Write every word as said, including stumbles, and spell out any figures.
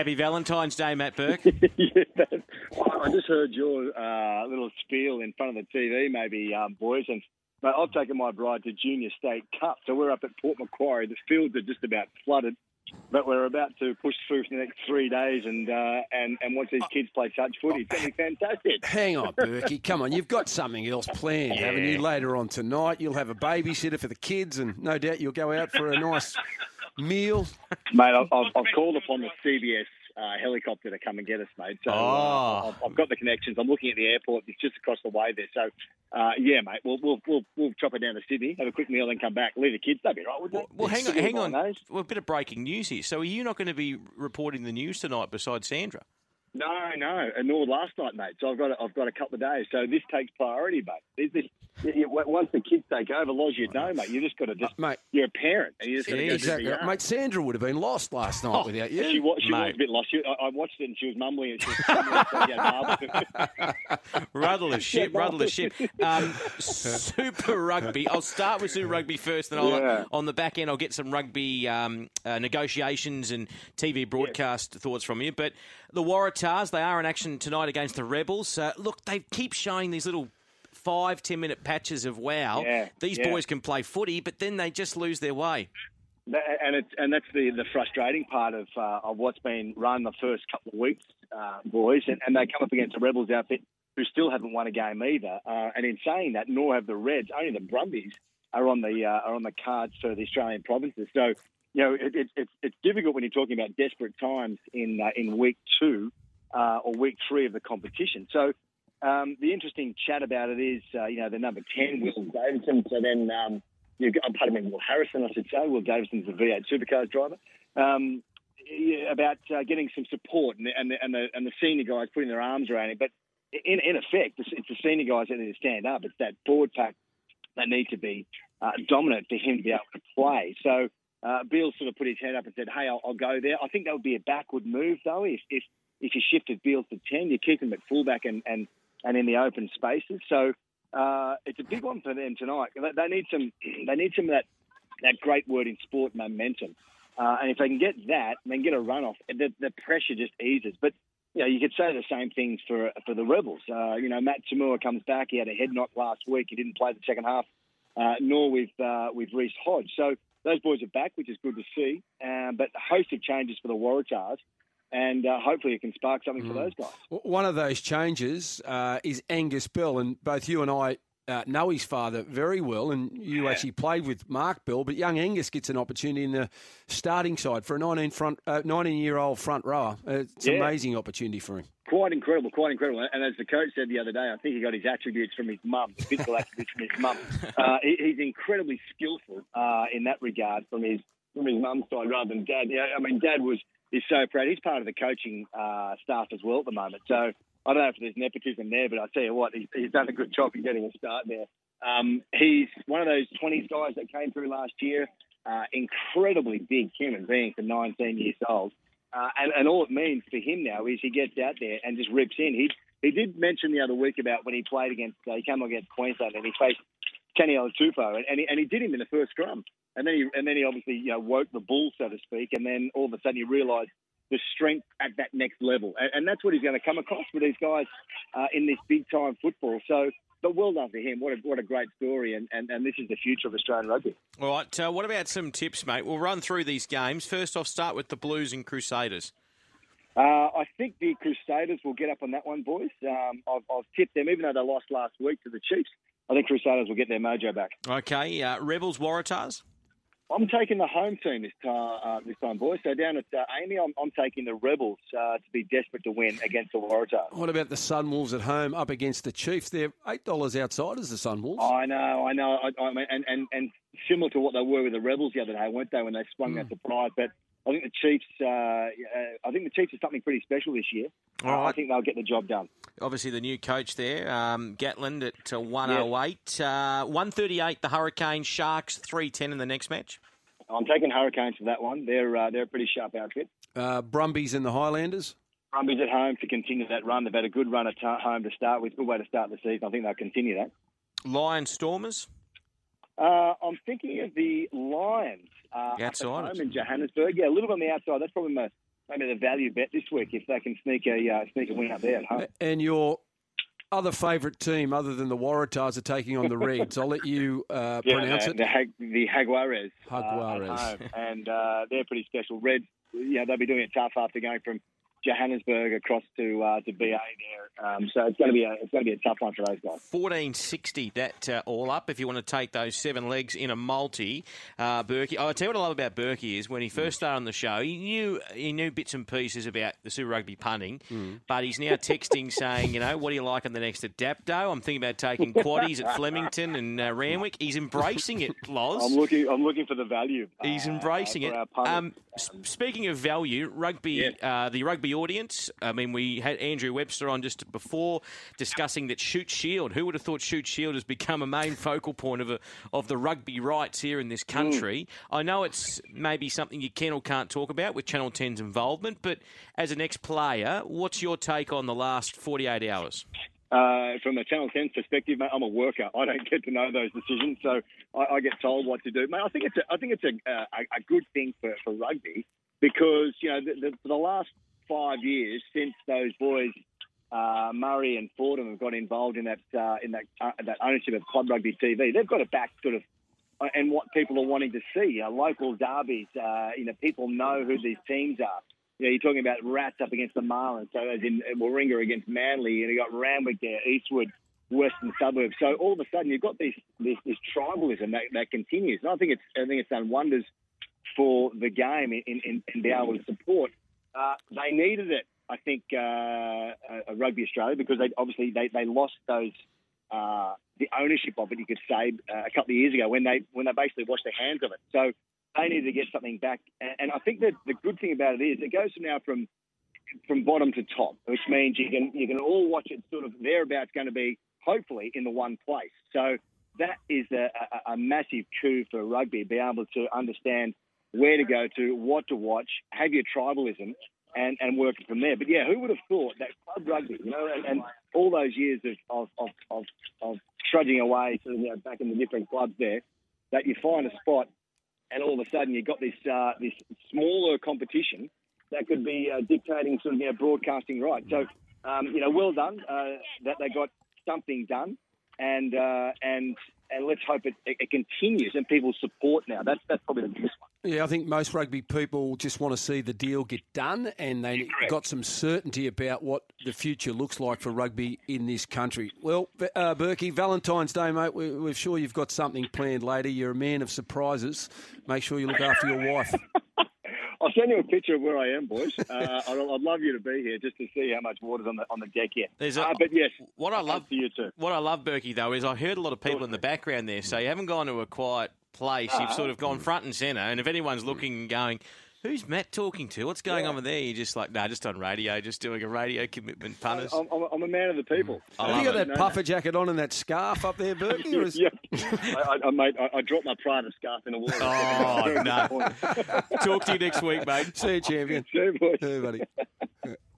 Happy Valentine's Day, Matt Burke. yeah, that, I just heard your uh, little spiel in front of the T V, maybe, um, boys, and mate, I've taken my bride to Junior State Cup, so we're up at Port Macquarie. The fields are just about flooded, but we're about to push through for the next three days and uh, and, and watch these kids play touch footy. It's going to be fantastic. Hang on, Berkey. Come on, you've got something else planned, Yeah. haven't you? Later on tonight, you'll have a babysitter for the kids, and no doubt you'll go out for a nice meal. Mate, I've, I've, I've called upon the C B S uh, helicopter to come and get us, mate. So Oh. uh, I've, I've got the connections. I'm looking at the airport. It's just across the way there. So, uh, yeah, mate, we'll, we'll we'll we'll chop it down to Sydney, have a quick meal, and come back. Leave the kids. That'd be right, wouldn't Well, it? well hang on, Sydney hang by on. those. Well, a bit of breaking news here. So are you not going to be reporting the news tonight besides Sandra? No, no, and nor last night, mate. So I've got a, I've got a couple of days. So this takes priority, mate. This, this, you, once the kids take over, Loz, you know, mate. You just got to just, Uh, mate. You're a parent, and you just got to Yeah, go Exactly. do the Mate, Sandra would have been lost last night without you. She, was, she was Mate. a bit lost. She, I, I watched it, and she was mumbling, and she was mumbling, so, yeah, marvellous. Ruddle of shit, Yeah, ruddle of shit. Um, Super Rugby. I'll start with Super Rugby first, then I'll, Yeah. on the back end I'll get some rugby um, uh, negotiations and T V broadcast thoughts from you. But the Waratahs, they are in action tonight against the Rebels. Uh, look, they keep showing these little five, ten-minute patches of wow. Yeah, These yeah. boys can play footy, but then they just lose their way. That- and it's and that's the, the frustrating part of uh, of what's been run the first couple of weeks, uh, boys, and, and they come up against the Rebels outfit who still haven't won a game either. Uh, and in saying that, nor have the Reds. Only the Brumbies are on the uh, are on the cards for the Australian provinces. So you know it, it, it's it's difficult when you're talking about desperate times in uh, in week two uh, or week three of the competition. So. Um, the interesting chat about it is, uh, you know, the number ten, Will Davidson. So then, um, you've got, pardon me, Will Harrison, I should say. Will Davidson's the V eight Supercars driver. Um, yeah, about uh, getting some support and the, and, the, and, the, and the senior guys putting their arms around him. But in, in effect, it's, it's the senior guys that need to stand up. It's that forward pack that need to be uh, dominant for him to be able to play. So uh, Beale sort of put his hand up and said, hey, I'll, I'll go there. I think that would be a backward move, though, if if, if you shifted Beale to ten. You keep him at fullback and, and and in the open spaces. So uh, it's a big one for them tonight. They, they need some they need some of that, that great word in sport, momentum. Uh, and if they can get that and then get a run-off, the, the pressure just eases. But, you know, you could say the same things for for the Rebels. Uh, you know, Matt Tamua comes back. He had a head knock last week. He didn't play the second half, uh, nor with, uh, with Reece Hodge. So those boys are back, which is good to see. Um, but a host of changes for the Waratahs. And uh, hopefully it can spark something for those guys. One of those changes uh, is Angus Bell, and both you and I uh, know his father very well, and you Yeah. actually played with Mark Bell, but young Angus gets an opportunity in the starting side for a nineteen front, uh, nineteen-year-old front rower. Uh, it's an Yeah. amazing opportunity for him. Quite incredible, quite incredible. And as the coach said the other day, I think he got his attributes from his mum, the physical attributes from his mum. Uh, he, he's incredibly skillful uh, in that regard from his from his mum's side rather than dad. Yeah, I mean, dad was is so proud. He's part of the coaching uh, staff as well at the moment. So I don't know if there's nepotism there, but I tell you what, he's, he's done a good job in getting a start there. Um, he's one of those twenties guys that came through last year. Uh, incredibly big human being for nineteen years old. Uh, and, and all it means for him now is he gets out there and just rips in. He he did mention the other week about when he played against, uh, he came against Queensland and he faced Kenny Tupou, and, and, he, and he did him in the first scrum. And then he and then he obviously you know woke the bull, so to speak. And then all of a sudden he realised the strength at that next level, and, and that's what he's going to come across with these guys uh, in this big time football. So, but well done for him. What a what a great story, and, and, and this is the future of Australian rugby. All right, uh, what about some tips, mate? We'll run through these games. First off, start with the Blues and Crusaders. Uh, I think the Crusaders will get up on that one, boys. Um, I've, I've tipped them, even though they lost last week to the Chiefs. I think Crusaders will get their mojo back. Okay, uh, Rebels, Waratahs. I'm taking the home team this time, uh, this time, boys. So down at uh, Amy, I'm, I'm taking the Rebels uh, to be desperate to win against the Waratahs. What about the Sunwolves at home up against the Chiefs? They're eight dollars outside as the Sunwolves. I know, I know. I, I mean, and, and, and similar to what they were with the Rebels the other day, weren't they, when they sprung Mm. that surprise? But I think the Chiefs, uh, uh, I think the Chiefs are something pretty special this year. All Uh, right. I think they'll get the job done. Obviously, the new coach there, um, Gatland at uh, one oh eight. Uh, one thirty-eight, the Hurricanes. Sharks, three ten in the next match. I'm taking Hurricanes for that one. They're uh, they're a pretty sharp outfit. Uh, Brumbies and the Highlanders. Brumbies at home to continue that run. They've had a good run at ta- home to start with. Good way to start the season. I think they'll continue that. Lions, Stormers. Uh, I'm thinking of the Lions uh, up at Outsiders. home in Johannesburg. Yeah, a little bit on the outside. That's probably my, maybe the value bet this week if they can sneak a uh, sneak a win up there at home. And your other favourite team, other than the Waratahs, are taking on the Reds. I'll let you uh, yeah, pronounce the, it. The, Hag, the Jaguares. Jaguares. Uh, at home. And uh, they're pretty special. Reds, you know, they'll be doing it tough after going from Johannesburg across to uh, to B A there. Um, so it's going to be a it's going to be a tough one for those guys. fourteen sixty that uh, all up. If you want to take those seven legs in a multi, uh, Berkey. Oh, I tell you what I love about Berkey is when he first started on the show, he knew he knew bits and pieces about the Super Rugby punting, mm. but he's now texting saying, you know, what do you like on the next Adapto? I'm thinking about taking quaddies at Flemington and uh, Randwick. He's embracing it, Loz. I'm looking. I'm looking for the value. He's embracing uh, it. Um, speaking of value, rugby, yes. uh, the rugby audience. I mean, we had Andrew Webster on just before discussing that Shoot Shield. Who would have thought Shoot Shield has become a main focal point of a, of the rugby rights here in this country? Mm. I know it's maybe something you can or can't talk about with Channel ten's involvement, but as an ex-player, what's your take on the last forty-eight hours? Uh, from a Channel ten's perspective, mate, I'm a worker. I don't get to know those decisions, so I, I get told what to do. Mate, I think it's a, I think it's a, a, a good thing for, for rugby because you know the, the, for the last five years since those boys uh, Murray and Fordham have got involved in that uh, in that uh, that ownership of Club Rugby T V, they've got it back sort of, uh, and what people are wanting to see, uh, local derbies. Uh, you know, people know who these teams are. You know, you're talking about Rats up against the Marlins, so as in Warringah against Manly, and you got Randwick there, Eastwood, Western Suburbs. So all of a sudden, you've got this this, this tribalism that, that continues. And I think it's I think it's done wonders for the game in in, in being able to support. Uh, they needed it, I think, uh, uh, Rugby Australia, because they obviously they, they lost those uh, the ownership of it. You could say uh, a couple of years ago when they when they basically washed their hands of it. So they needed to get something back, and, and I think that the good thing about it is it goes now from from bottom to top, which means you can you can all watch it sort of thereabouts going to be hopefully in the one place. So that is a, a, a massive coup for rugby, be able to understand where to go to, what to watch, have your tribalism, and, and work it from there. But yeah, who would have thought that club rugby, you know, and, and all those years of of, of, of, of trudging away, sort of, you know, back in the different clubs there, that you find a spot, and all of a sudden you've got this uh, this smaller competition that could be uh, dictating sort of, you know, broadcasting rights. So, um, you know, well done uh, that they got something done, and uh, and and let's hope it, it, it continues and people support now. That's that's probably the biggest one. Yeah, I think most rugby people just want to see the deal get done, and they Correct. got some certainty about what the future looks like for rugby in this country. Well, uh, Berkey, Valentine's Day, mate, we, we're sure you've got something planned later. You're a man of surprises. Make sure you look after your wife. I'll send you a picture of where I am, boys. Uh, I'd, I'd love you to be here just to see how much water's on the on the deck here. There's a, uh, but yes, what I love to you too. What I love, Berkey, though, is I heard a lot of people in the background there. So you haven't gone to a quiet place. You've sort of gone front and centre. And if anyone's looking and going, who's Matt talking to? What's going yeah. on with there? You're just like, no, nah, just on radio, just doing a radio commitment, punters. I'm, I'm, I'm a man of the people. I Have you got it. that no, puffer no. jacket on and that scarf up there, Berkey? Is... yeah, I, I, mate, I, I dropped my Prada scarf in the water. Oh, no. Talk to you next week, mate. See you, champion. See you, boys. See you, buddy.